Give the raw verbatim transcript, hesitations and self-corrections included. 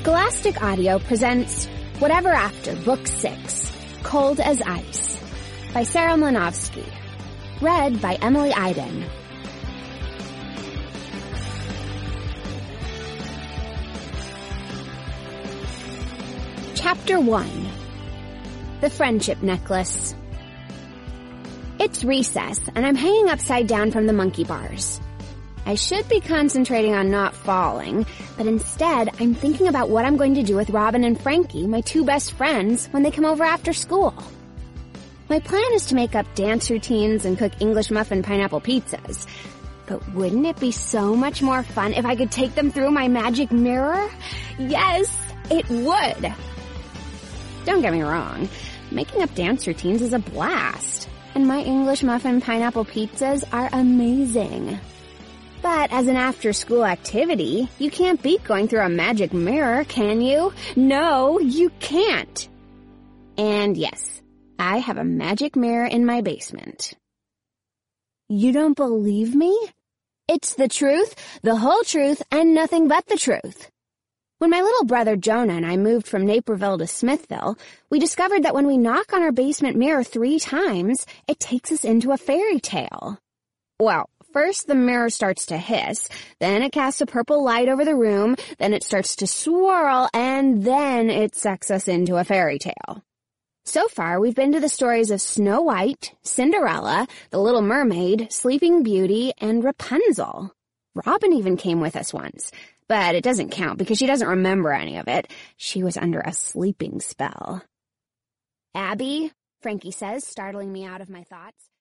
Scholastic Audio presents Whatever After, Book six, Cold as Ice, by Sarah Mlanovsky. Read by Emily Iden. Chapter one. The Friendship Necklace. It's recess, and I'm hanging upside down from the monkey bars. I should be concentrating on not falling, but instead I'm thinking about what I'm going to do with Robin and Frankie, my two best friends, when they come over after school. My plan is to make up dance routines and cook English muffin pineapple pizzas. But wouldn't it be so much more fun if I could take them through my magic mirror? Yes, it would. Don't get me wrong, making up dance routines is a blast, and my English muffin pineapple pizzas are amazing. But as an after-school activity, you can't beat going through a magic mirror, can you? No, you can't. And yes, I have a magic mirror in my basement. You don't believe me? It's the truth, the whole truth, and nothing but the truth. When my little brother Jonah and I moved from Naperville to Smithville, we discovered that when we knock on our basement mirror three times, it takes us into a fairy tale. Well, first the mirror starts to hiss, then it casts a purple light over the room, then it starts to swirl, and then it sucks us into a fairy tale. So far, we've been to the stories of Snow White, Cinderella, The Little Mermaid, Sleeping Beauty, and Rapunzel. Robin even came with us once, but it doesn't count because she doesn't remember any of it. She was under a sleeping spell. Abby, Frankie says, startling me out of my thoughts.